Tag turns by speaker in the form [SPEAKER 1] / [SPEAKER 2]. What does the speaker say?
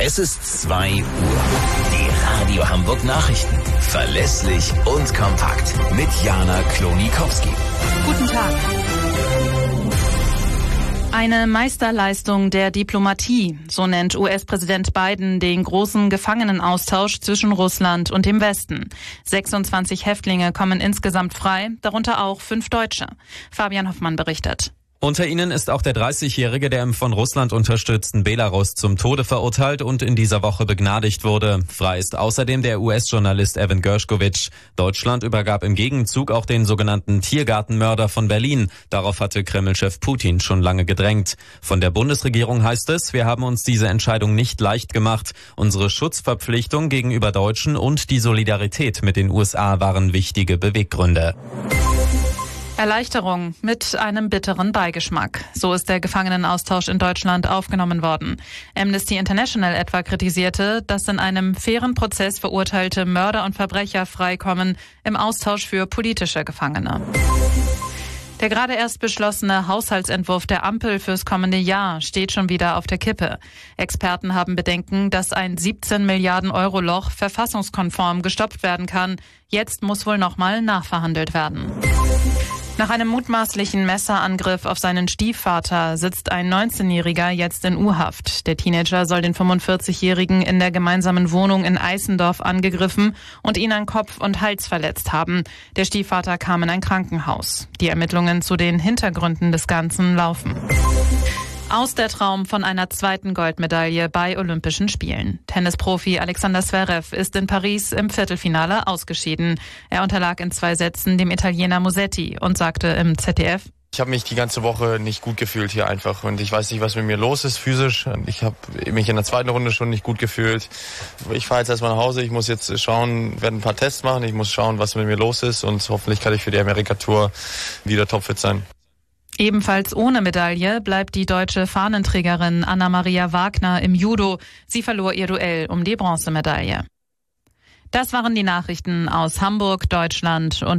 [SPEAKER 1] Es ist 2 Uhr. Die Radio Hamburg Nachrichten. Verlässlich und kompakt. Mit Jana Klonikowski.
[SPEAKER 2] Guten Tag. Eine Meisterleistung der Diplomatie, so nennt US-Präsident Biden den großen Gefangenenaustausch zwischen Russland und dem Westen. 26 Häftlinge kommen insgesamt frei, darunter auch 5 Deutsche. Fabian Hoffmann berichtet.
[SPEAKER 3] Unter ihnen ist auch der 30-Jährige, der im von Russland unterstützten Belarus zum Tode verurteilt und in dieser Woche begnadigt wurde. Frei ist außerdem der US-Journalist Evan Gershkovich. Deutschland übergab im Gegenzug auch den sogenannten Tiergartenmörder von Berlin. Darauf hatte Kreml-Chef Putin schon lange gedrängt. Von der Bundesregierung heißt es, wir haben uns diese Entscheidung nicht leicht gemacht. Unsere Schutzverpflichtung gegenüber Deutschen und die Solidarität mit den USA waren wichtige Beweggründe.
[SPEAKER 2] Erleichterung mit einem bitteren Beigeschmack. So ist der Gefangenenaustausch in Deutschland aufgenommen worden. Amnesty International etwa kritisierte, dass in einem fairen Prozess verurteilte Mörder und Verbrecher freikommen im Austausch für politische Gefangene. Der gerade erst beschlossene Haushaltsentwurf der Ampel fürs kommende Jahr steht schon wieder auf der Kippe. Experten haben Bedenken, dass ein 17 Milliarden Euro Loch verfassungskonform gestopft werden kann. Jetzt muss wohl nochmal nachverhandelt werden. Nach einem mutmaßlichen Messerangriff auf seinen Stiefvater sitzt ein 19-Jähriger jetzt in U-Haft. Der Teenager soll den 45-Jährigen in der gemeinsamen Wohnung in Eisendorf angegriffen und ihn an Kopf und Hals verletzt haben. Der Stiefvater kam in ein Krankenhaus. Die Ermittlungen zu den Hintergründen des Ganzen laufen. Aus der Traum von einer zweiten Goldmedaille bei Olympischen Spielen. Tennisprofi Alexander Zverev ist in Paris im Viertelfinale ausgeschieden. Er unterlag in 2 Sätzen dem Italiener Musetti und sagte im ZDF:
[SPEAKER 4] Ich habe mich die ganze Woche nicht gut gefühlt hier einfach und ich weiß nicht, was mit mir los ist physisch. Ich habe mich in der zweiten Runde schon nicht gut gefühlt. Ich fahre jetzt erstmal nach Hause, ich muss jetzt schauen, werde ein paar Tests machen, ich muss schauen, was mit mir los ist und hoffentlich kann ich für die Amerika-Tour wieder topfit sein.
[SPEAKER 2] Ebenfalls ohne Medaille bleibt die deutsche Fahnenträgerin Anna-Maria Wagner im Judo. Sie verlor ihr Duell um die Bronzemedaille. Das waren die Nachrichten aus Hamburg, Deutschland und